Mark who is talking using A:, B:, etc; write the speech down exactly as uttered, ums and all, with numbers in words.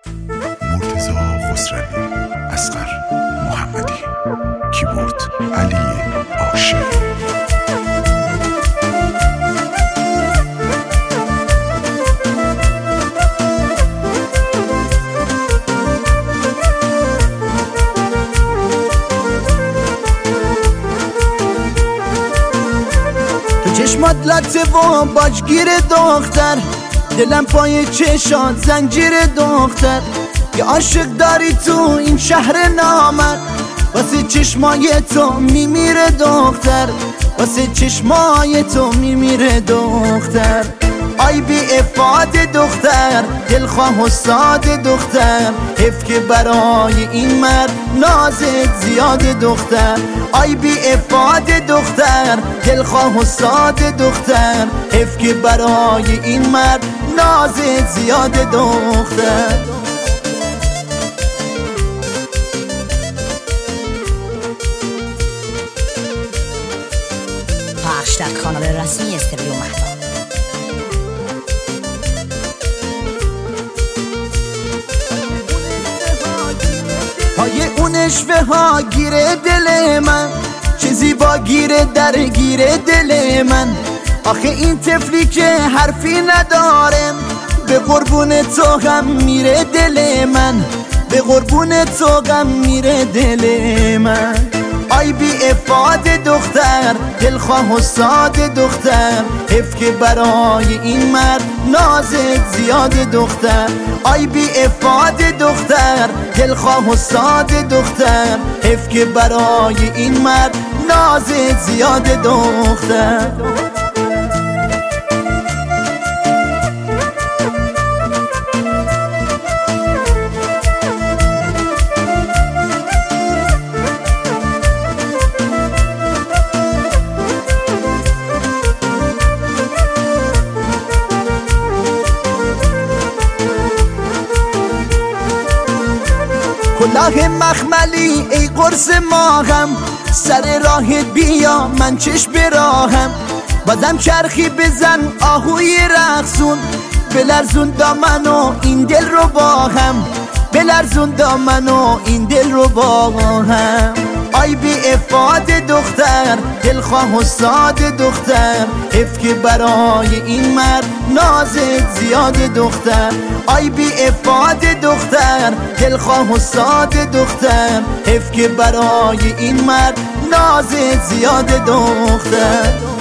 A: مرتضی خسروی، اصغر محمدی، کیبورد علی عاشقی.
B: چشمات لطه و باجگیر دختر، دلم پای چشات زنجیر دختر. یه عاشق داری تو این شهر نامر، واسه چشمای تو میمیره دختر، واسه چشمای تو میمیره دختر. آی بی افاد دختر، دلخواه و ساده دختر، حیف که برای این مرد نازت زیاد دختر. آی بی افاد دختر، دلخواه و ساده دختر، حیف که برای این مرد نازت زیاد دختر.
C: پخش در کانال رسمی استریو مهتاب.
B: پای اون اشوه ها گیره دل من، چه زیبا گیره در گیره دل من. آخه این طفلی که حرفی نداره، به قربون تو غم میره دل من، به قربون تو غم میره دل من. آی بی افاد دختر، دلخواه و ساده دختر، حیف که برای این مرد نازت زیاد دختر. آی بی افاد دختر، دلخواه و ساده دختر، حیف که برای این مرد نازت زیاد دختر. کلاه مخملی ای قرص ماهم، سر راهت بیا من چشم براهم. بازم چرخی بزن آهوی رقصون، بلرزون دامنو این دل رو با هم، بلرزون دامنو این دل رو با هم. آی بی افاد دختر، دلخواه و ساده دختر، حیف که برای این مرد نازت زیاد دختر. آی بی افاد دختر، دلخواه و ساده دختر، حیف که برای این مرد نازت زیاد دختر.